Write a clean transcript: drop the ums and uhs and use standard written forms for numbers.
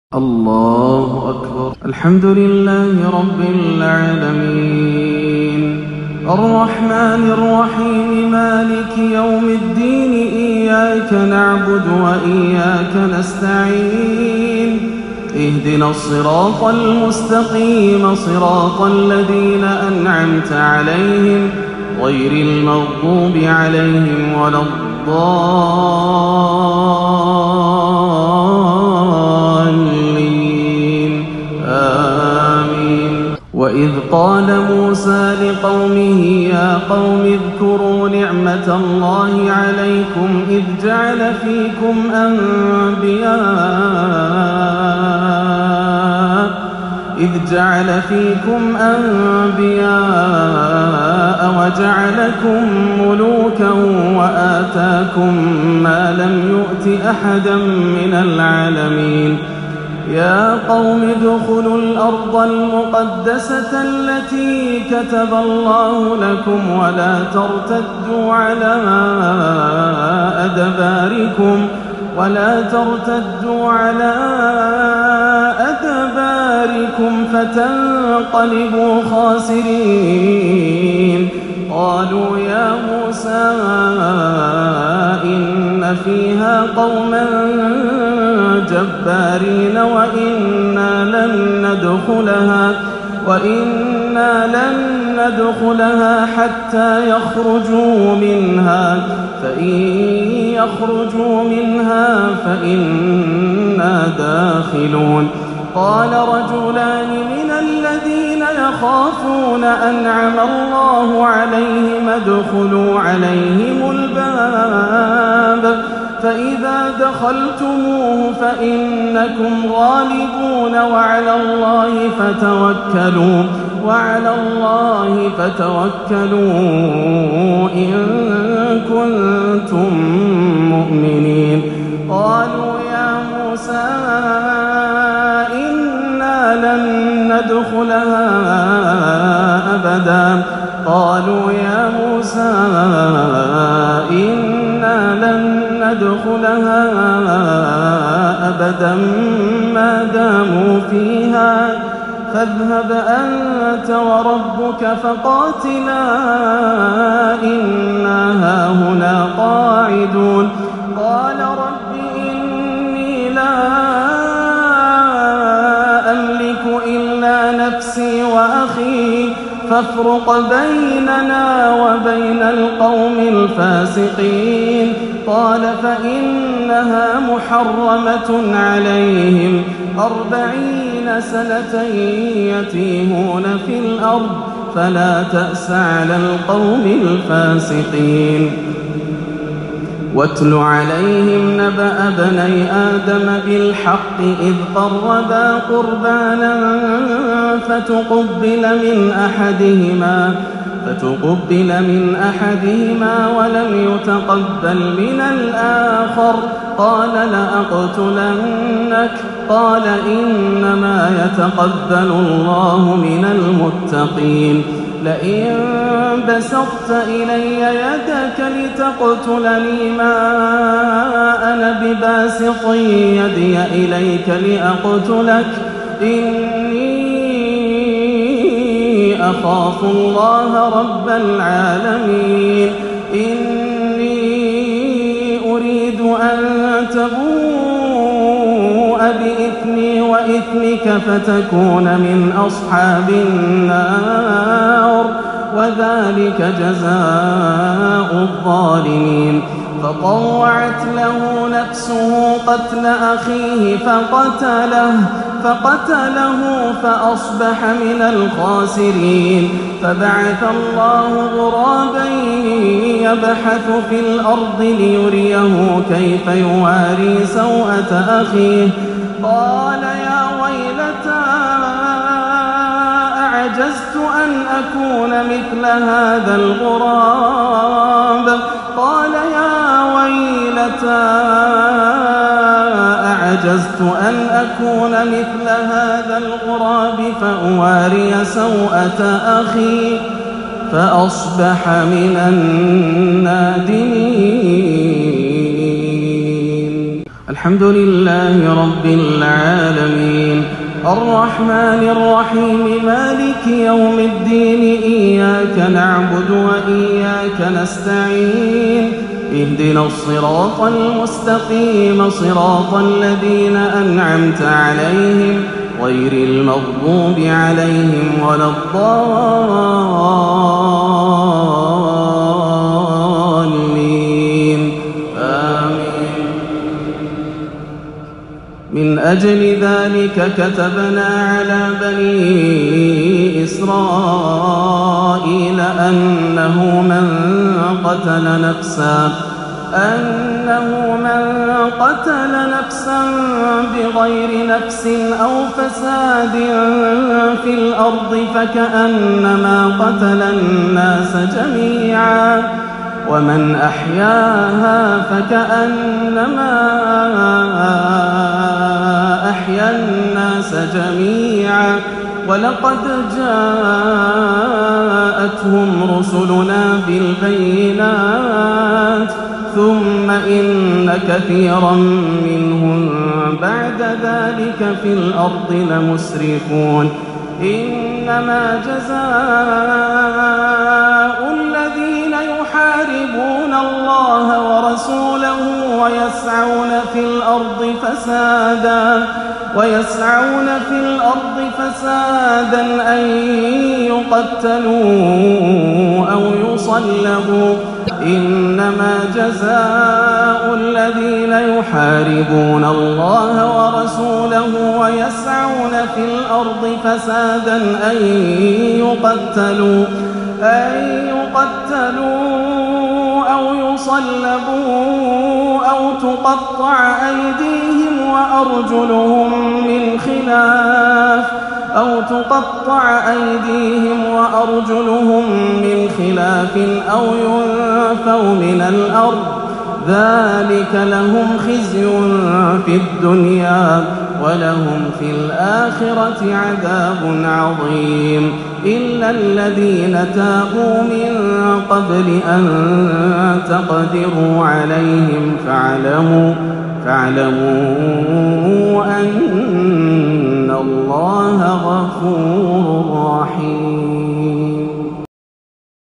الله أكبر. الحمد لله رب العالمين الرحمن الرحيم مالك يوم الدين إياك نعبد وإياك نستعين اهدنا الصراط المستقيم صراط الذين أنعمت عليهم غير المغضوب عليهم ولا الضالين آمين. وإذ قال موسى لقومه يا قوم اذكروا نعمة الله عليكم إذ جعل فيكم أنبياء وجعلكم ملوكا وآتاكم ما لم يؤت أحدا من العالمين. يا قوم ادخلوا الأرض المقدسة التي كتب الله لكم ولا ترتدوا على أدباركم فتنقلبوا خاسرين. قالوا يا موسى إن فيها قوما جبارين وإنا لن ندخلها حتى يخرجوا منها فإن يخرجوا منها فإنا داخلون. قال رجلان من الذين يخافون أنعم الله عليهم ادخلوا عليهم الباب فإذا دخلتموه فإنكم غالبون وعلى الله فتوكلوا إن كنتم مؤمنين. قالوا يا موسى إنا لن ندخلها أبدا ما داموا فيها فاذهب أنت وربك فقاتلا إنا هاهنا قاعدون. قال رب إني لا أملك إلا نفسي وأخي فافرق بيننا وبين القوم الفاسقين. قال فإنها محرمة عليهم 40 سنة يتيهون في الأرض فلا تأس على القوم الفاسقين. واتل عليهم نبأ ابني آدم بالحق إذ قربا قربانا فتقبل من أحدهما ولم يتقبل من الآخر قال لأقتلنك. قال إنما يتقبل الله من المتقين. لئن بسطت إلي يدك لتقتلني ما أنا بباسط يدي إليك لأقتلك إني أخاف الله رب العالمين. إني أريد أن تبوء بإثمي وإثمك فتكون من أصحاب النار وذلك جزاء الظالمين. فطوعت له نفسه قتل أخيه فقتله فأصبح من الخاسرين. فبعث الله غرابا يبحث في الأرض ليريه كيف يواري سوءة أخيه. قال يا ويلتى أعجزت أن أكون مثل هذا الغراب. قال يا ويلتى أعجزت أن أكون مثل هذا الغراب فأواري سوءة أخي فأصبح من النادمين. الحمد لله رب العالمين الرحمن الرحيم مالك يوم الدين إياك نعبد وإياك نستعين اهدنا الصراط المستقيم صراط الذين أنعمت عليهم غير المغضوب عليهم ولا الضالين آمين. من أجل ذلك كتبنا على بني إسرائيل أنه من قتل نفسا بغير نفس أو فساد في الأرض فكأنما قتل الناس جميعا ومن أحياها فكأنما أحيا الناس جميعا ولقد جاءتهم رسلنا بالبينات ثم إن كثيرا منهم بعد ذلك في الأرض لمسرفون إنما جزاء الذين يحاربون الله ورسوله ويسعون في الأرض فسادا أن يقتلوا أو يصلبوا إنما جزاء الذين يحاربون الله ورسوله ويسعون في الأرض فسادا أن يقتلوا أو يصلبوا أو تقطع أيديهم وأرجلهم من خلاف أو ينفوا من الأرض ذلك لهم خزي في الدنيا ولهم في الآخرة عذاب عظيم إلا الذين تابوا من قبل أن تقدروا عليهم فاعلموا أن الله غفور رحيم.